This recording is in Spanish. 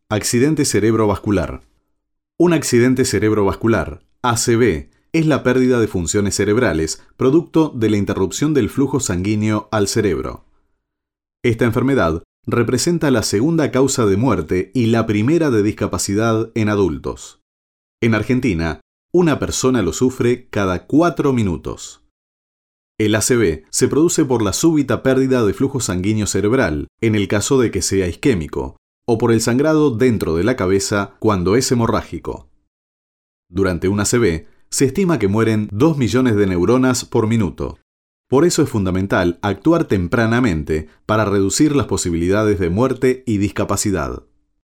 Accidente cerebrovascular. Un accidente cerebrovascular, ACV, es la pérdida de funciones cerebrales, producto de la interrupción del flujo sanguíneo al cerebro. Esta enfermedad representa la segunda causa de muerte y la primera de discapacidad en adultos. En Argentina, una persona lo sufre cada 4 minutos. El ACV se produce por la súbita pérdida de flujo sanguíneo cerebral, en el caso de que sea isquémico, o por el sangrado dentro de la cabeza cuando es hemorrágico. Durante un ACV, se estima que mueren 2 millones de neuronas por minuto. Por eso es fundamental actuar tempranamente para reducir las posibilidades de muerte y discapacidad.